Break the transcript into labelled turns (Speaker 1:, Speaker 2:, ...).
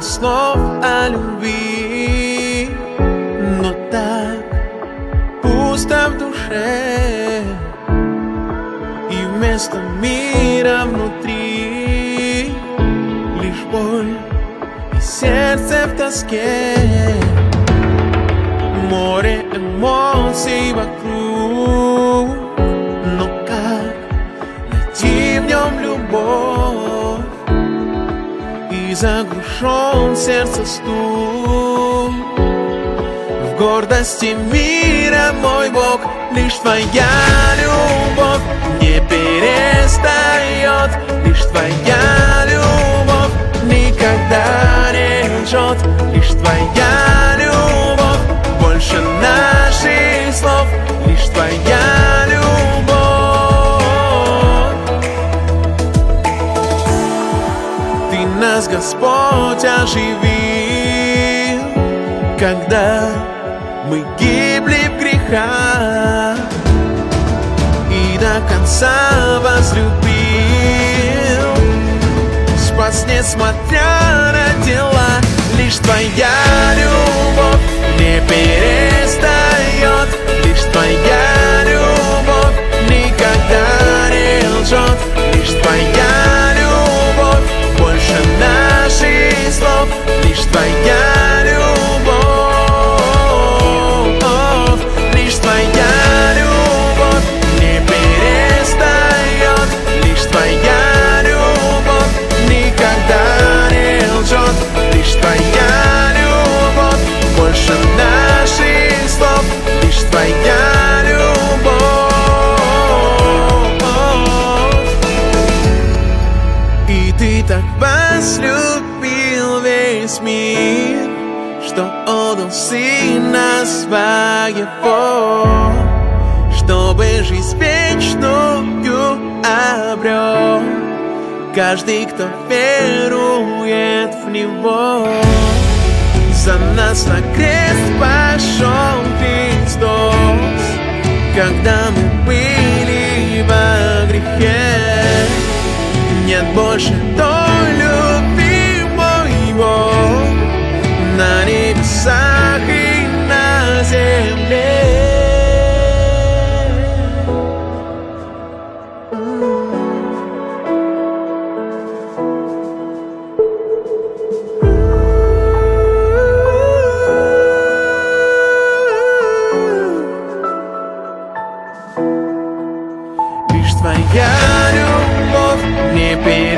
Speaker 1: слов о любви, но так пусто в душе, и вместо мира внутри лишь боль и сердце в тоске. Море эмоций вокруг, но как найти в нем любовь? И заглушен сердце стук. В гордости мира мой Бог, лишь твоя любовь не перестает. Лишь твоя любовь никогда не лжет. Лишь твоя любовь больше наших слов. Лишь твоя любовь. Ты нас, Господь, оживил, когда мы гибли в грехах, и до конца возлюбил. Спас, несмотря на дела. Лишь твоя любовь не перестает. Лишь твоя любовь никогда не лжет. Лишь твоя любовь больше наших слов. Лишь твоя любовь. Лишь твоя любовь не перестает. Лишь твоя любовь никогда не лжет. Лишь твоя любовь больше наших слов. Лишь твоя любовь. И ты так возлюбил весь мир, что отдал Сына Своего, чтобы жизнь вечную обрел каждый, кто верует в Него. За нас на крест пошел Христос, когда мы были во грехе. Нет больше той любви, мой Бог, на небесах и на земле. Лишь твоя любовь не перестает.